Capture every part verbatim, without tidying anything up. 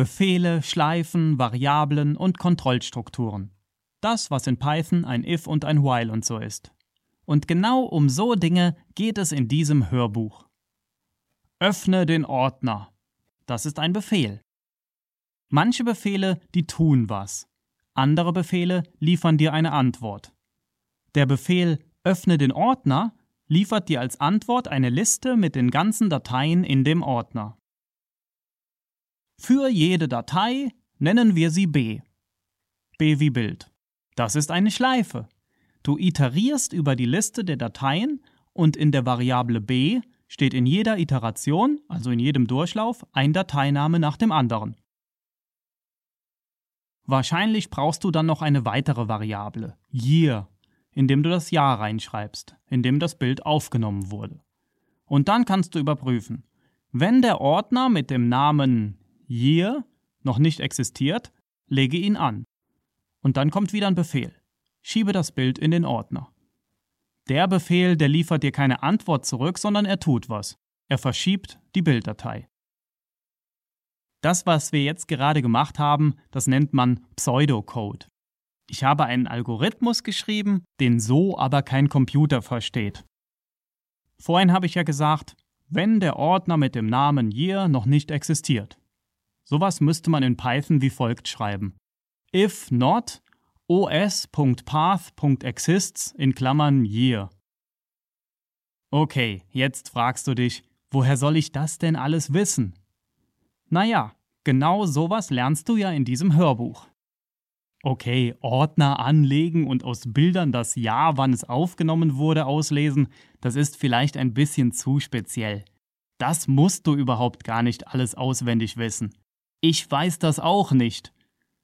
Befehle, Schleifen, Variablen und Kontrollstrukturen. Das, was in Python ein if und ein while und so ist. Und genau um so Dinge geht es in diesem Hörbuch. Öffne den Ordner. Das ist ein Befehl. Manche Befehle, die tun was. Andere Befehle liefern dir eine Antwort. Der Befehl Öffne den Ordner liefert dir als Antwort eine Liste mit den ganzen Dateien in dem Ordner. Für jede Datei nennen wir sie B. B wie Bild. Das ist eine Schleife. Du iterierst über die Liste der Dateien und in der Variable B steht in jeder Iteration, also in jedem Durchlauf, ein Dateiname nach dem anderen. Wahrscheinlich brauchst du dann noch eine weitere Variable, Year, in dem du das Jahr reinschreibst, in dem das Bild aufgenommen wurde. Und dann kannst du überprüfen, wenn der Ordner mit dem Namen Year noch nicht existiert, lege ihn an. Und dann kommt wieder ein Befehl. Schiebe das Bild in den Ordner. Der Befehl, der liefert dir keine Antwort zurück, sondern er tut was. Er verschiebt die Bilddatei. Das, was wir jetzt gerade gemacht haben, das nennt man Pseudocode. Ich habe einen Algorithmus geschrieben, den so aber kein Computer versteht. Vorhin habe ich ja gesagt, wenn der Ordner mit dem Namen Year noch nicht existiert. Sowas müsste man in Python wie folgt schreiben. If not os.path.exists in Klammern Year. Okay, jetzt fragst du dich, woher soll ich das denn alles wissen? Naja, genau sowas lernst du ja in diesem Hörbuch. Okay, Ordner anlegen und aus Bildern das Jahr, wann es aufgenommen wurde, auslesen, das ist vielleicht ein bisschen zu speziell. Das musst du überhaupt gar nicht alles auswendig wissen. Ich weiß das auch nicht.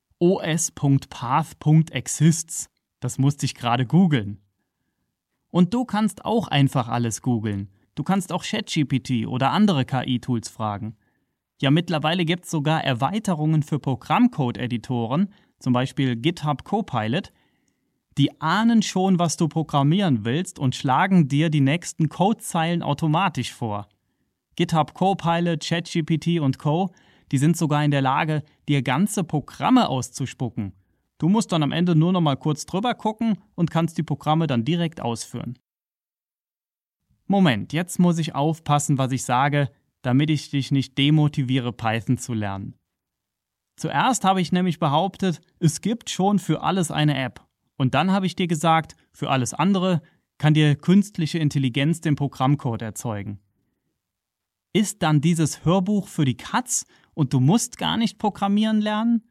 os.path.exists, das musste ich gerade googeln. Und du kannst auch einfach alles googeln. Du kannst auch ChatGPT oder andere K I-Tools fragen. Ja, mittlerweile gibt es sogar Erweiterungen für Programmcode-Editoren, zum Beispiel GitHub Copilot, die ahnen schon, was du programmieren willst und schlagen dir die nächsten Codezeilen automatisch vor. GitHub Copilot, ChatGPT und Co., die sind sogar in der Lage, dir ganze Programme auszuspucken. Du musst dann am Ende nur noch mal kurz drüber gucken und kannst die Programme dann direkt ausführen. Moment, jetzt muss ich aufpassen, was ich sage, damit ich dich nicht demotiviere, Python zu lernen. Zuerst habe ich nämlich behauptet, es gibt schon für alles eine App. Und dann habe ich dir gesagt, für alles andere kann dir künstliche Intelligenz den Programmcode erzeugen. Ist dann dieses Hörbuch für die Katz und du musst gar nicht programmieren lernen?